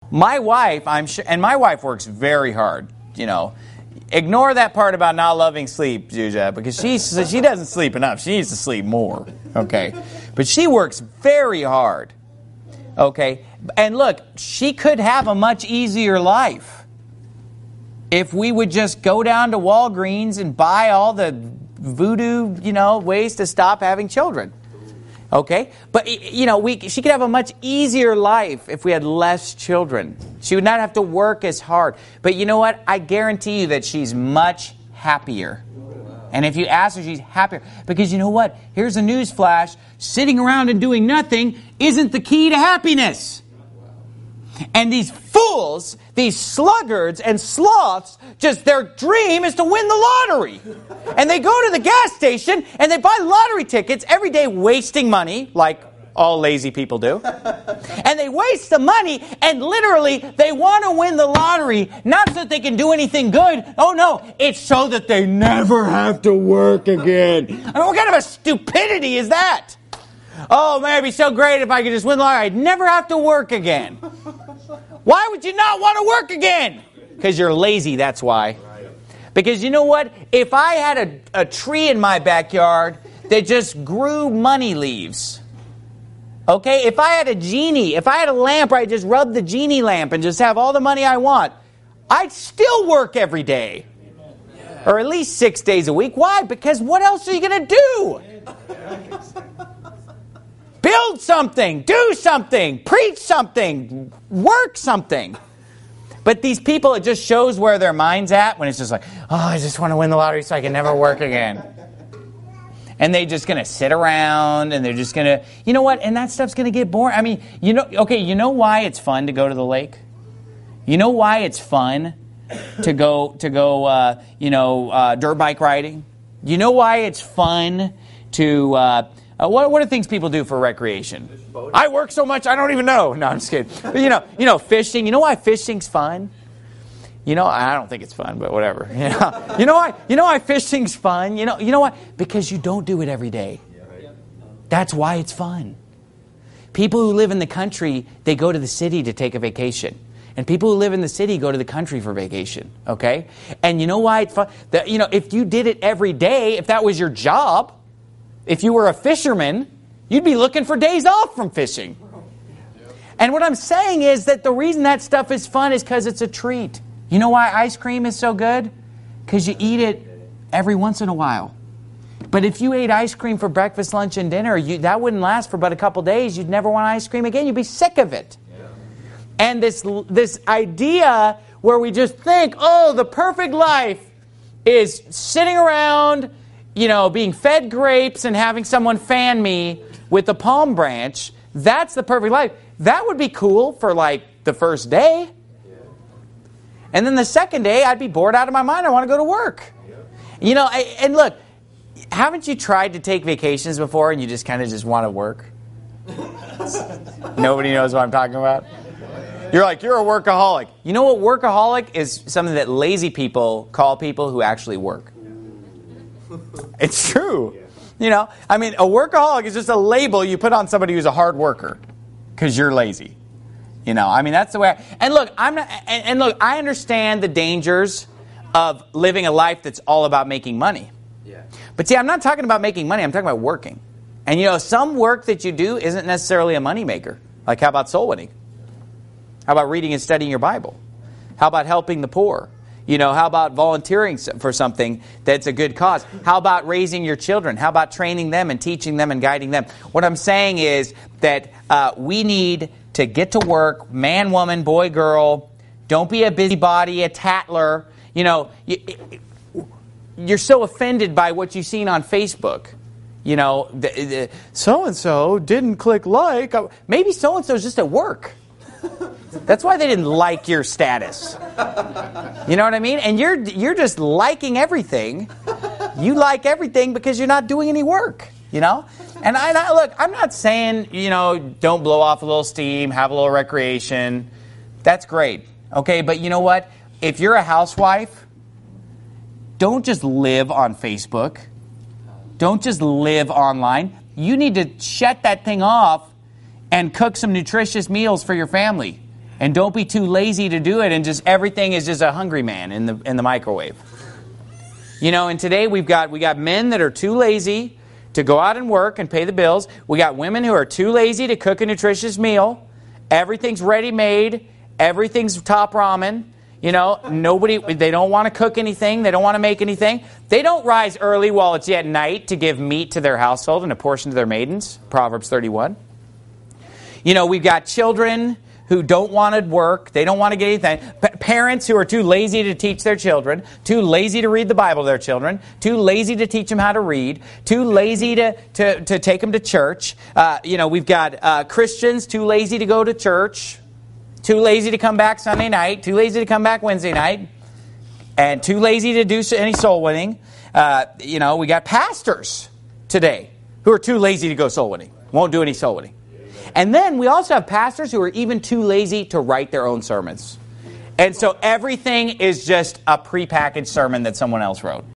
My wife, I'm sure, and my wife works very hard, you know. Ignore that part about not loving sleep, Juja, because she doesn't sleep enough. She needs to sleep more, okay? But she works very hard, okay? And look, she could have a much easier life if we would just go down to Walgreens and buy all the voodoo, you know, ways to stop having children. Okay? But, you know, she could have a much easier life if we had less children. She would not have to work as hard. But you know what? I guarantee you that she's much happier. And if you ask her, she's happier. Because you know what? Here's a news flash. Sitting around and doing nothing isn't the key to happiness. And these fools, these sluggards and sloths, just their dream is to win the lottery. And they go to the gas station and they buy lottery tickets every day, wasting money, like all lazy people do. And they waste the money, and literally they want to win the lottery, not so that they can do anything good. Oh no, it's so that they never have to work again. I mean, what kind of a stupidity is that? Oh man, it'd be so great if I could just win the lottery. I'd never have to work again. Why would you not want to work again? Because you're lazy, that's why. Because you know what? If I had a tree in my backyard that just grew money leaves, okay? If I had a genie, if I had a lamp where I just rub the genie lamp and just have all the money I want, I'd still work every day. Or at least 6 days a week. Why? Because what else are you going to do? Build something, do something, preach something, work something. But these people, it just shows where their mind's at when it's just like, oh, I just want to win the lottery so I can never work again. And they're just going to sit around and they're just going to, you know what? And that stuff's going to get boring. I mean, you know why it's fun to go to the lake? You know why it's fun to go dirt bike riding? You know why it's fun to... what are things people do for recreation? I work so much I don't even know. No, I'm just kidding. But you know, fishing. You know why fishing's fun? You know, I don't think it's fun, but whatever. You know why fishing's fun? You know why? Because you don't do it every day. That's why it's fun. People who live in the country, they go to the city to take a vacation. And people who live in the city go to the country for vacation. Okay? And you know why it's fun? If you did it every day, if that was your job, if you were a fisherman, you'd be looking for days off from fishing. And what I'm saying is that the reason that stuff is fun is because it's a treat. You know why ice cream is so good? Because you eat it every once in a while. But if you ate ice cream for breakfast, lunch, and dinner, that wouldn't last for but a couple days. You'd never want ice cream again. You'd be sick of it. Yeah. And this idea where we just think, oh, the perfect life is sitting around, being fed grapes and having someone fan me with a palm branch, that's the perfect life. That would be cool for like the first day. And then the second day, I'd be bored out of my mind. I want to go to work. And look, haven't you tried to take vacations before and you just kind of just want to work? Nobody knows what I'm talking about? You're like, you're a workaholic. You know what workaholic is? Something that lazy people call people who actually work. It's true. A workaholic is just a label you put on somebody who's a hard worker because you're lazy. That's the way. Look, I understand the dangers of living a life that's all about making money. Yeah. But see, I'm not talking about making money. I'm talking about working. And some work that you do isn't necessarily a moneymaker. Like, how about soul winning? How about reading and studying your Bible? How about helping the poor? How about volunteering for something that's a good cause? How about raising your children? How about training them and teaching them and guiding them? What I'm saying is that we need to get to work, man, woman, boy, girl. Don't be a busybody, a tattler. You're so offended by what you've seen on Facebook. So-and-so didn't click like. Maybe so-and-so's just at work. That's why they didn't like your status. You know what I mean? And you're just liking everything. You like everything because you're not doing any work, And look, I'm not saying, don't blow off a little steam, have a little recreation. That's great. Okay, but you know what? If you're a housewife, don't just live on Facebook. Don't just live online. You need to shut that thing off and cook some nutritious meals for your family. And don't be too lazy to do it, and just everything is just a hungry man in the microwave. You know, and today we got men that are too lazy to go out and work and pay the bills. We got women who are too lazy to cook a nutritious meal. Everything's ready-made. Everything's top ramen. You know, they don't want to cook anything. They don't want to make anything. They don't rise early while it's yet night to give meat to their household and a portion to their maidens. Proverbs 31. You know, we've got children who don't want to work. They don't want to get anything. Parents who are too lazy to teach their children, too lazy to read the Bible to their children, too lazy to teach them how to read, too lazy to take them to church. You know, we've got Christians too lazy to go to church, too lazy to come back Sunday night, too lazy to come back Wednesday night, and too lazy to do any soul winning. You know, we got pastors today who are too lazy to go soul winning, won't do any soul winning. And then we also have pastors who are even too lazy to write their own sermons. And so everything is just a prepackaged sermon that someone else wrote.